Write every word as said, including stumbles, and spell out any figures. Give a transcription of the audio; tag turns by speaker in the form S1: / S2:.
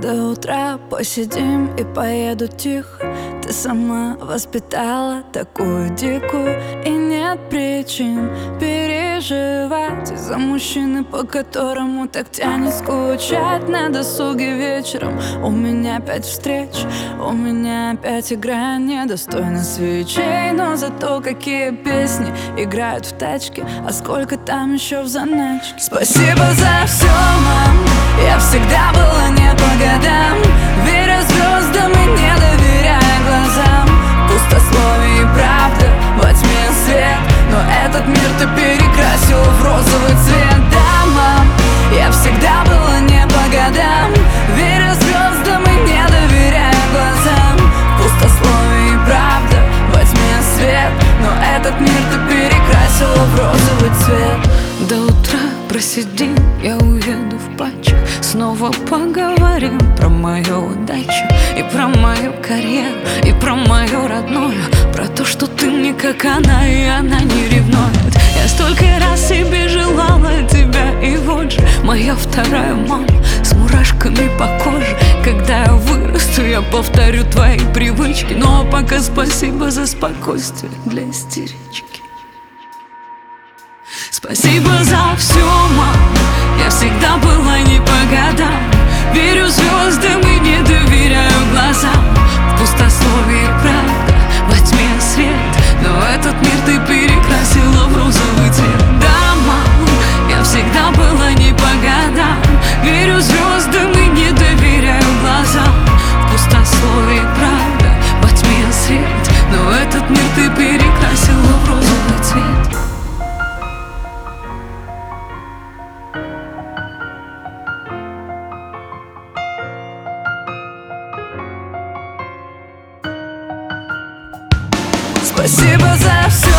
S1: До утра посидим и поеду тихо. Ты сама воспитала такую дикую, и нет причин переживать из-за мужчины, по которому так тянет скучать на досуге вечером. У меня опять встреч, у меня опять игра недостойна свечей. Но зато какие песни играют в тачке, а сколько там еще в заначке. Спасибо за все, мам, я всегда была не по годам, веря звездам и не доверяя глазам. Пустословие и правда, во тьме свет, но этот мир ты перекрасила в розовый цвет. Да, мам, я всегда была не по годам, веря звездам и не доверяя глазам. Пустословие и правда, во тьме свет, но этот мир ты перекрасила в розовый цвет. До утра просидим, я уеду в патчах. Снова поговорим про мою удачу и про мою карьеру, и про мою родную, про то, что ты мне как она, и она не ревнует. Я столько раз себе желала тебя, и вот же моя вторая мама с мурашками по коже. Когда я вырасту, я повторю твои привычки. Но пока спасибо за спокойствие для истерички. Спасибо за все, мам, я всегда была не по годам, верю звездам и не доверяю глазам. В пустословии правда, во тьме свет, но этот мир ты перекрасила в розовый цвет. Да, мам, я всегда была не по годам, верю звездам и не доверяю глазам. В пустословии правда, во тьме свет, но этот мир ты перекрасила в розовый цвет. Спасибо за все.